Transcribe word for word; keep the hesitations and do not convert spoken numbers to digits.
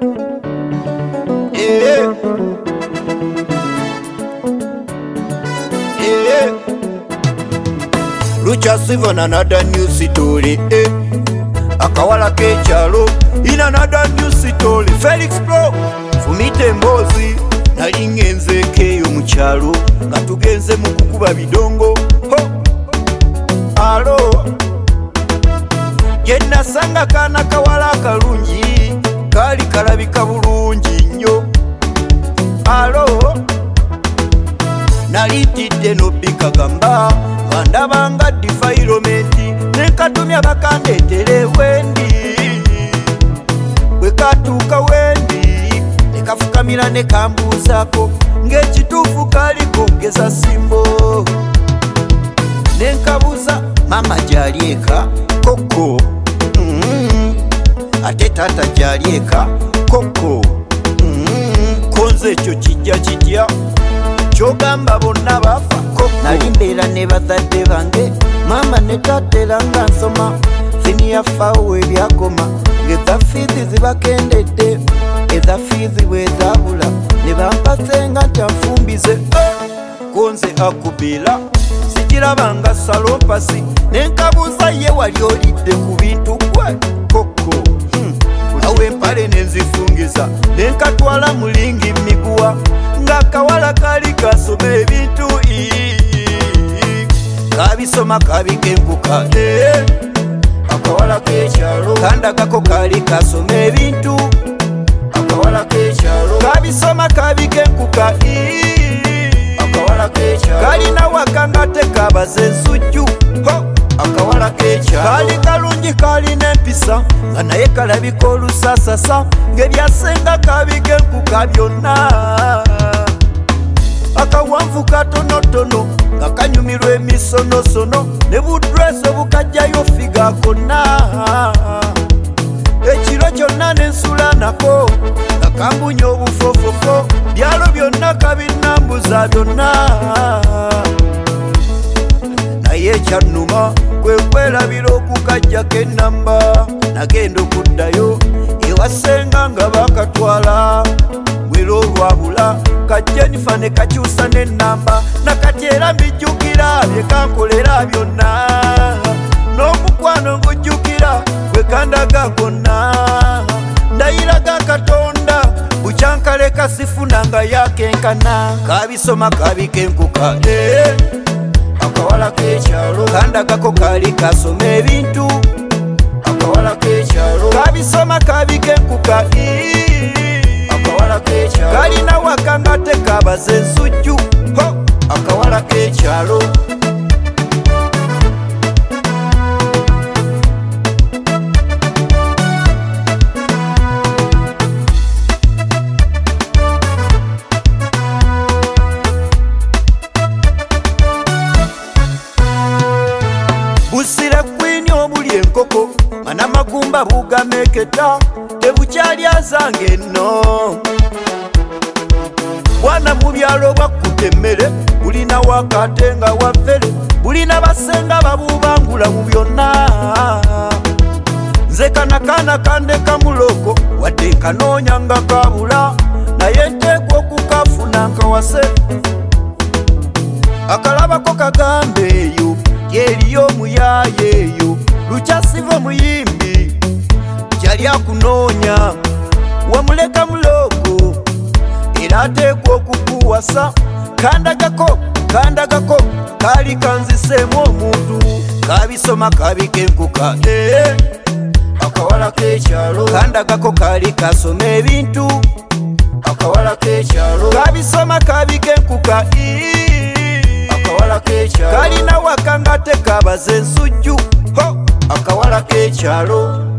Eh. Eh. Lucha Sivan another new story. Eh. Akawala kechalo in another new story. Felix Pro Fumite Mbozi nali ngenze keyo mu kyalo nga tugenze mu kukuba bidongo ho alo yenna sanga kana kawala kalungi kali kalabika bulungi nnyo alo nalitidde nobikagamba nga ndabanga difayiromenti nenkatumya bakandeetere wendi bwe katuuka wendi nekafukamira nekambuuzako ng'ekituufu kali kongeza simbo nenkabuuza mama gyali eka koko mm -hmm. ate taata gyali eka koko mm -hmm. konze ekyo kijja kijja kyogamba bonna bafa koko nali mbeera ne bazadde bange mama ne taata era nga nsoma siniyafawo ebyakoma ng'eza fiizi zibakendedde eza fiizi bwezabula ne bampasenga ntanfumbize konze akubira sikirabanga salompasi nenkabuuza ye wali olidde ku bintu gwe koko hmm. awo empale nenzifungiza nenkatwala mulingi miguwa ng'akawala kali kasoma ebintu kabisoma kabikenkuka eh. akawala kekyalo kandagako kali kasoma ebintu akawala kekyalo kabisoma kabikenkuka akawala kekyalo kalina wakanga tekabaze ensujju ho akawala kekyalo kali kalungi kalina empisa nga naye kalabika olusasasa ng'ebyasenga kabikenkuka byonna akawanvu katonotono nga kanyumirwa emisonosono ne budresi obukajjayo figa konna ekiro kyonna nensula nako nga kambunya obufofofo byalo byonna kabinambuza byonna naye ekyannuma kwe kwerabira okukajjako ennamba nagenda okuddayo ewasenga nga bakatwala bwera olwabula kajenifa ne kakyusa n'ennamba nakati era mbijjukira byekankolera byonna n'omukwano ngujjukira bwekandaga gonna ndayiraga katonda bukyankaleka sifunanga yakenkana kabisoma kabikenkuka eh. akawala kekyalo kandagako kali kasoma ebintu akawala kekyalo kabisoma kabikenkuka akawala kekyalo kalina wakanga tekabaze ensujju ho akawala kekyalo busira kwini omuli enkoko manamagumba bugameketa tebukyali azange nno bwana mu byalo bakutte emmere bulina wakate nga wafere bulina basenga babubangula mu byonna nze kanakana kandeka muloko wadde nkanoonya nga kabula naye nteekwa okukafuna nkawase akalabako kagambe eyo yeriyo omuyaaye eyo lukyasiva muyimbi kyali akunoonya wamuleka muloko era ateekwa okukuwasa kandagako kandagako kali kanziseemu omuntu kabisoma kabikenkuka eh. akawala kekyalo kandagako kali kasoma ebintu akawala kekyalo kabisoma kabikenkuka akawala kekyalo kalina wakanga tekabaze ensujju ho akawala kekyalo